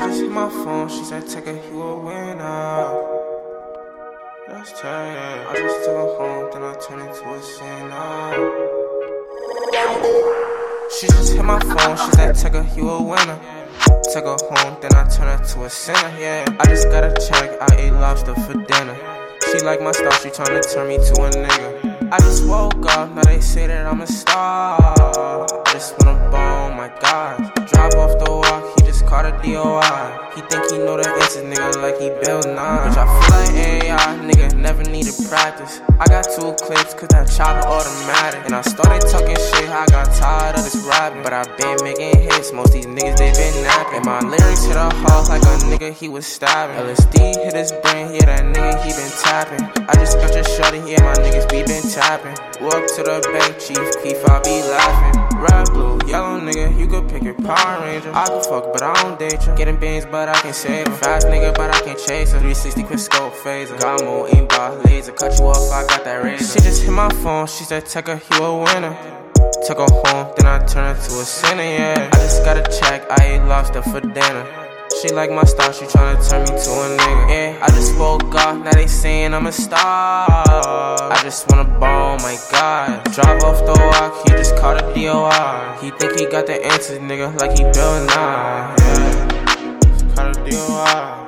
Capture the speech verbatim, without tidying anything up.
just hit my phone, she said, take her, you a winner. Let's tell ya. I just took her home, then I turned into a sinner. She just hit my phone, she said, take her, you a winner. Took her home, then I turned her to a sinner, yeah. I just got a check, I ate lobster for dinner. She like my style, she tryna turn me to a nigga. I just woke up, now they say that I'm a star. I just wanna ball, my God. Drive off the walk, he just caught a D O I. He think he know the answers, nigga, like he Bill Nye. Bitch, I feel like A I, nigga, never needed practice. I got two clips, cause that chopper automatic. And I started talking shit, I got tired of this rapping. But I been making hits, most these niggas, they been napping. And my lyrics hit a heart like a nigga, he was stabbing. L S D hit his brain, yeah, that nigga, he been tapping. I just got your shorty, yeah, my niggas, we been tapping. Walk to the bank, Chief Keef, I be laughing. Red, blue, yellow, nigga, you could pick your Power Ranger. I can fuck, but I don't date you. Getting beans, but I can't save 'em. Fast nigga, but I can't chase her. three sixty quick scope phaser. Got more aimbot laser. Cut you off, I got that razor. She just hit my phone, she said, take her, you a winner. Took her home, then I turned her to a sinner, yeah. I just got a check, I ate lobster for dinner. She like my style, she tryna turn me to a nigga. Yeah, I just woke up, now they saying I'm a star. I just wanna ball, my God. Drive off the walk, he just caught a D O I. He think he got the answers, nigga, like he Bill Nye. Yeah, just caught a D O I.